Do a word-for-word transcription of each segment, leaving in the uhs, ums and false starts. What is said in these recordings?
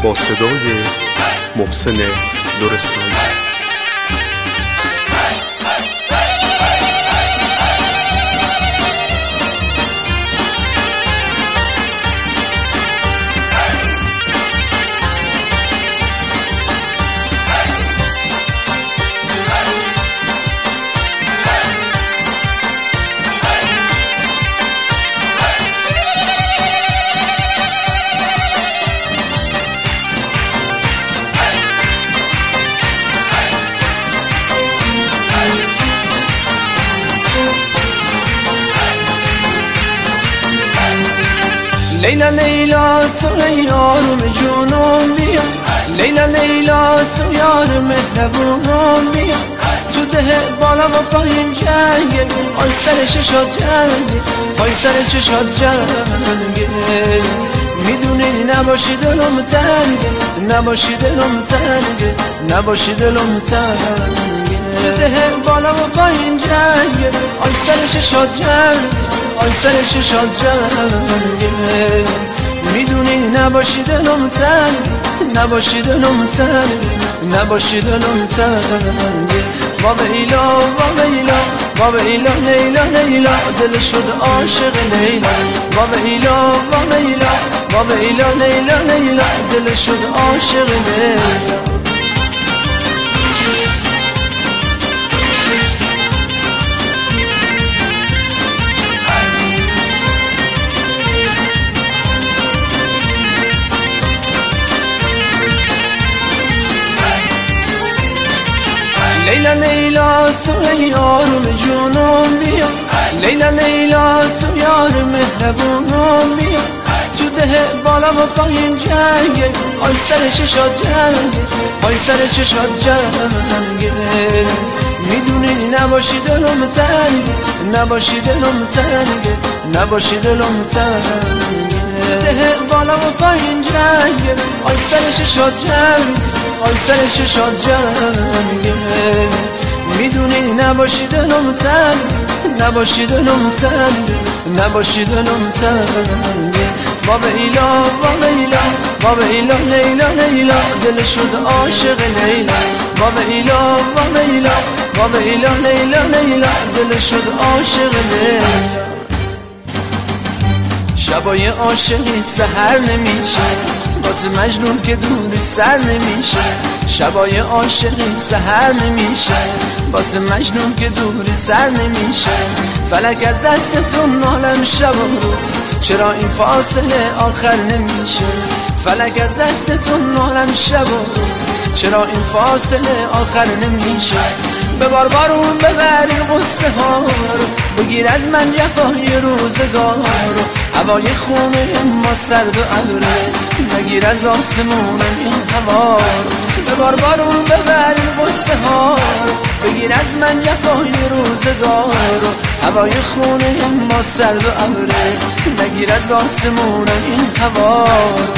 با صدای محسن لرستانی. لیلا لیلا تو یارم جونم بیا، لیلا لیلا تو یار مهربونم بیا، تو ده بالا و پایین جنگه، آی سر چشات جنگه، آی سر چشات جنگه، میدونی نباشی دلم تنگه، نباشی دلم تنگه، نباشی دلم تنگه، تو ده بالا و پایین جنگه، آی سر چشات جنگه، آی سر چشات جنگه، میدونی نباشی دلم تنگه، نباشی دلم تنگه، نباشی دلم تنگه. بابا ایلا بابا ایلا بابا ایلا لیلا لیلا دل شد عاشق لیلا، بابا ایلا بابا ایلا بابا ایلا لیلا لیلا دل شد عاشق لیلا. لیلا لیلا تو یارم جونم بیا، لیلا لیلا تو یار مهربونم بیا، تو ده بالا و پایین جنگه، آی سر چشات جنگه، آی سر چشات جنگه، میدونی نباشی دلم تنگه، نباشی دلم تنگه، نباشی دلم تنگه، ده بالا و پایین جنگه، آی سر چشات جنگه، آی سر چشات جنگه، میدونی نباشی دلم تنگه، نباشی دلم تنگه، نباشی دلم تنگه. بابا ایلا بابا ایلا بابا ایلا لیلا لیلا دل شد عاشق لیلا، بابا ایلا بابا ایلا بابا ایلا لیلا لیلا دل شد عاشق لیلا. شبای عاشقی سحر نمیشه، واسه مجنون که دوری سر نمیشه، شبای عاشقی سحر نمیشه، واسه مجنون که دوری سر نمیشه، فلک از دستتون نالم شب و روز، چرا این فاصله آخر نمیشه، فلک از دستتون نالم شب و روز، چرا این فاصله آخر نمیشه، به بار بارون ببرین قصه ها رو، بگیر از من جفای روزگار رو، هوای خونه ما سرد و ابره، بگیر از آسمون این هوا رو، به بار بارون ببرین قصه ها رو، بگیر از من جفای روزگار رو، هوای خونه ما سرد و ابره، بگیر از آسمون این هوا رو.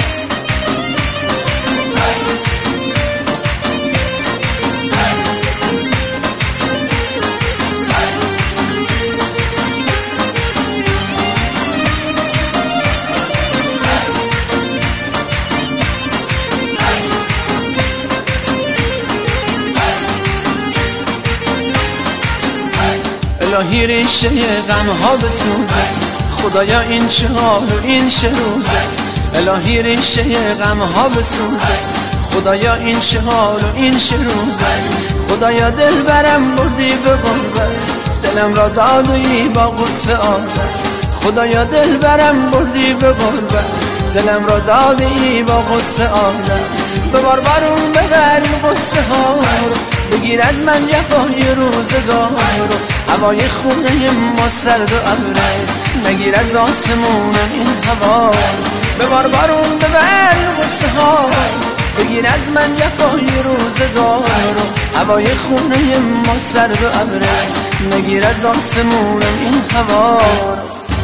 الهی ریشه غم ها بسوزه، خدایا این چه حال و این چه روزه، الهی ریشه غم ها بسوزه، خدایا این چه حال و این چه روزه، خدایا دل برم بردی به غربت، دلم را دادی با غصه عادت، خدایا دل برم بردی به غربت، دلم را دادی با غصه عادت، به بار بارون ببرین غصه ها رو، بگیر از من جفای روزگار رو، هوای خونه ما سرد و ابره، نگیر از آسمون این هوا رو، به بار بارون ببرین غصه ها رو، بگیر از من جفای روزگار رو، هوای خونه ما سرد و ابره، نگیر از آسمون این هوا رو.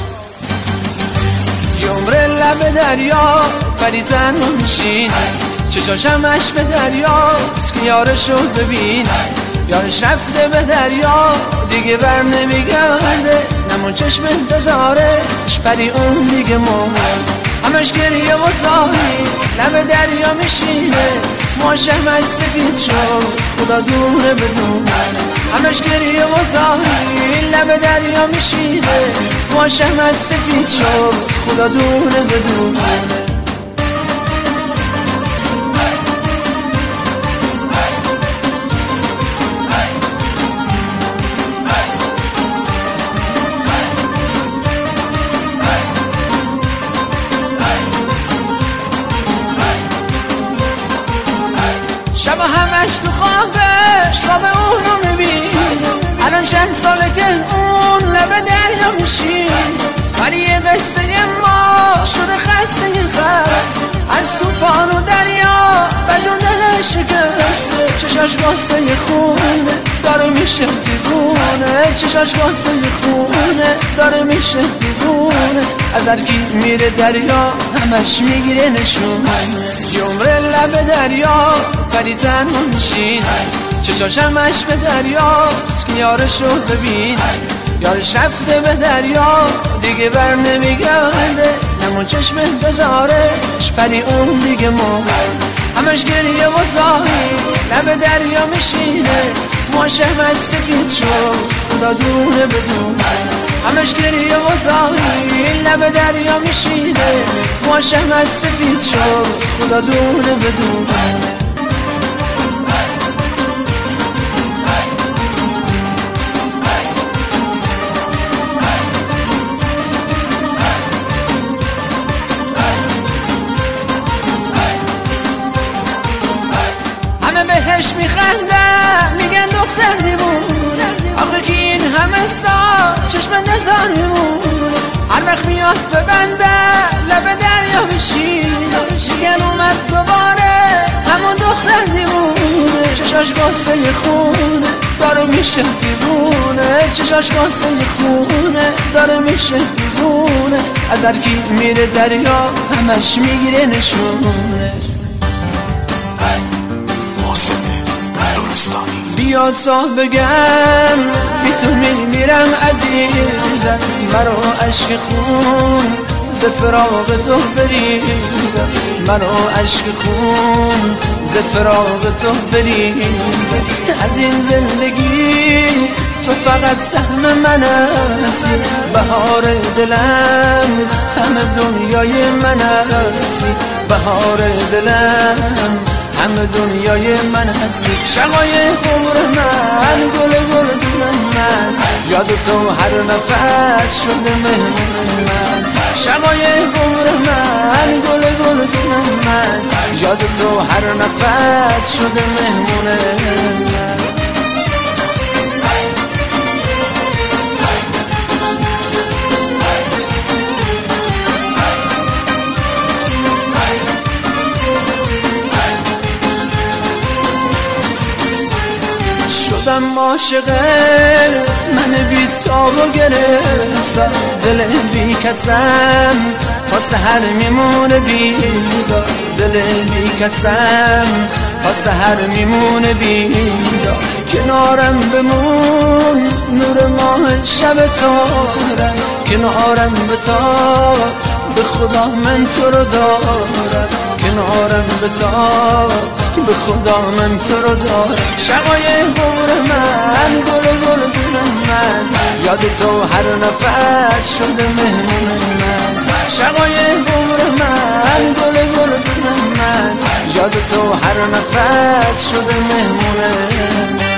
یه عمر لب دریا پری تنها میشینه، چشاشم عشق به دریاست که یارشو ببینه، یارش رفته به دریا دیگه بر نمیگرده، نمون چشم انتظارش پری اون دیگه مرد، همش گریه و زاری لب دریا میشینه ماشمش سفید شد خدا دونه بدونه همش گریه و زاری لب دریا میشینه ماشمش سفید شد خدا دونه بدونه شب همش تو خوابش خواب اونو میبین الان چند ساله که اون لب دریا میشین ولی یه قصه ما شده خسته این خست از توفان و دریا بجون دلش شکسته چشاش قصه خونه داره میشه دیوونه چشاش قصه خونه داره میشه دیوونه از هرکی میره دریا همش میگیره نشونه یه عمر لب دریا ولی تنها میشین چشاش همش به دریاست که یارشو ببین یارش رفته به دریا دیگه بر نمیگرده همون چشم بذارش ولی اون دیگه مرد همش گریه و زاری لب دریا میشینه ماشمش سفید شد خدا دونه بدونه همش گریه و زاری لب دریا میشینه ماشمش سفید شد خدا دونه بدونه بهش میخندم میگن دختر دیوونه آخه که این همه سال چشم نزار میمونه هر وقت میاد ببنده لب دریا میشینه میگن اومد دوباره همون دختر دیوونه چشاش قصه خونه داره میشه دیوونه چشاش قصه خونه داره میشه دیوونه از هرکی میره دریا همش میگیره نشونه بیا تا بگم بی تو میمیرم عزیزم مرا عشق خون ز فراق تو بریزم مرا عشق خون ز فراق تو بریزم از این زندگی تو فقط سهم من هستی بهار دلم همه دنیای من هستی بهار دلم همه دنیای من هستی شقای عمر من گل گل دون من یاد تو هر نفس شده مهمون من شقای عمر من گل گل دون من یاد تو هر نفس شده مهمون من شدم عاشقت من بی تابو گرفتم دل بی کسم تا سحر میمونه بیدار دل بی کسم تا سحر میمونه بیدار کنارم بمون نور ماه شب تارم کنارم بتا به خدا من تو رو دارم کنارم بتا به خدا من تو رو دارم شقای عمر من گل گل دون من یاد تو هر نفس شده مهمون من شقای عمر من گل گل دون من یاد تو هر نفس شده مهمون من